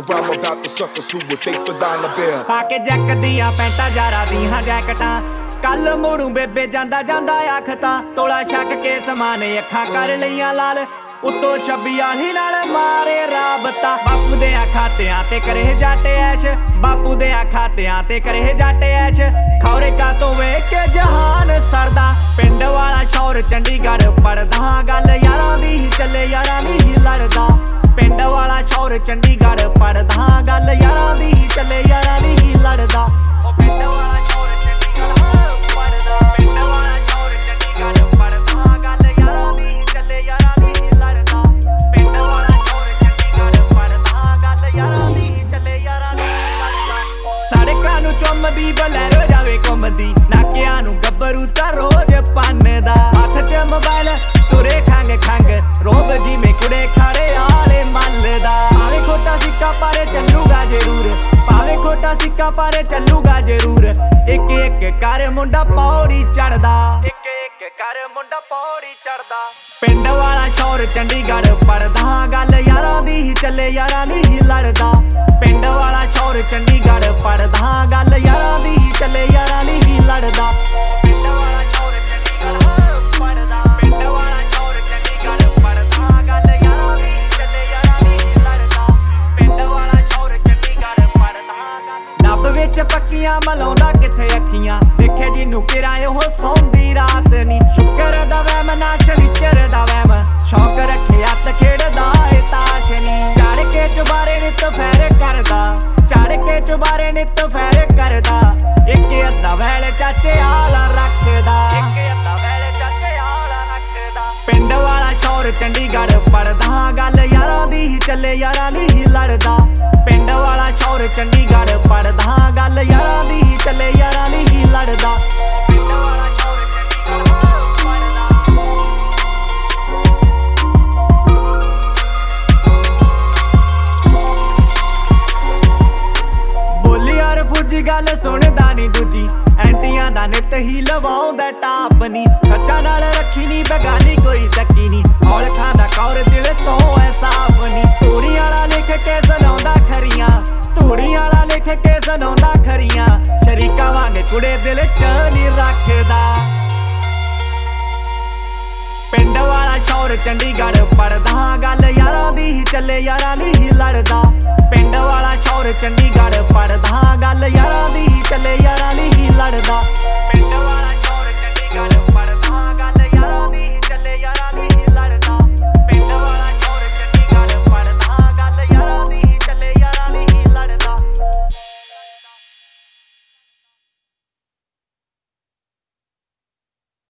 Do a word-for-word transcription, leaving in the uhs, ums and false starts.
and rhyme about the suckers who would take the dollar bill. पाके जैक दिया पैंटा जारा दिया जैकटा कल मुड़ू बेबे जांदा जांदा आखता तोला छक के समान अखा कर लिया लाल उत्तो छब्बी आली नाल मारे राबता बापू दे खात्यां ते करे जाटे ऐश बापू दे खात्यां ते करे जाटे ऐश खौरे का तो वेख के जहान सरदा पिंड वाला शौर चंडीगढ़ पढ़दा गल यारां दी चले यारां दी लड़दा पिंड वाला शौर चंडीगढ़ पढ़दा गल यारां दी चले यारां दी लड़दा ओ पिंड वाला शौर चंडीगढ़ पढ़दा पिंड वाला शौर चंडीगढ़ पढ़दा गल यारां दी चले यारां दी लड़दा पिंड वाला शौर चंडीगढ़ पढ़दा गल यारां दी चले यारां दी लड़दा सड़कां नूं चुमदी बलैरो जावे घुमदी नाकियां नूं गब्बरू तां रोज पन्नदा हत्थ च मोबाइल तुरे खंग खंग रोब जी में कुड़े खड़े आले मलदा पावे खोटा सिक्का पर चलूगा जरूर पावे खोटा सिक्का पर चलूगा जरूर एक एक कर मुंडा पौड़ी चढ़दा एक एक कर मुंडा पौड़ी चढ़दा पिंड वाला शौर चंडीगढ़ पढ़दा गल यारां दी चले यारां दी लड़दा पिंड वाला शौर चंडीगढ़ पढ़दा गल यारां दी चले यारां दी लड़दा पिंड वाला शौर चंडीगढ़ पढ़दा पिंड वाला शौर चंडीगढ़ पढ़दा गल यारां दी चले यारां दी लड़दा पिंड वाला शौर चंडीगढ़ पढ़दा गल नब विच पक्कियां मलाउंदा किथे अखियां देखे जिन्नू किराए हो सौंदी रात नी शुक्र दा वैम ना शनिचर दा वैम शौक रखे हत्थ खेड़दा ए ताश नी चढ़ के चुबारे नित फैर करदा चढ़ के चुबारे नित फैर करदा एक अद्धा वैल चाचे आला रखदा एक अद्धा वैल चाचे आला रखदा पिंड वाला शौर चंडीगढ़ पढ़दा गल यारां दी चले यारां दी लड़दा पिंड वाला शौर चंडीगढ़ पढ़दा गल यारां दी चले यारां दी लड़दा पिंड वाला शौर चंडीगढ़ पढ़दा बोली यार फुजी गल सुनदा नी दूजी एंटियां दा नित ही लवाउंदा टाप नी खर्चा नाल रखी नी बेगानी कोई तक्की नी और खांदा कौर दिल तो ऐ साफ नी तूड़ी वाला लिख के सुनाउंदा खरियां तूड़ी वाला लिख के सुनाउंदा खरियां शरीका वांग कुड़े दिल च नी रखदा पिंड वाला शौर चंडीगढ़ पढ़दा गल यारां दी चले यारां दी लड़दा पिंड वाला शौर चंडीगढ़ पढ़दा गल यारां दी चले यारां दी लड़दा पिंड वाला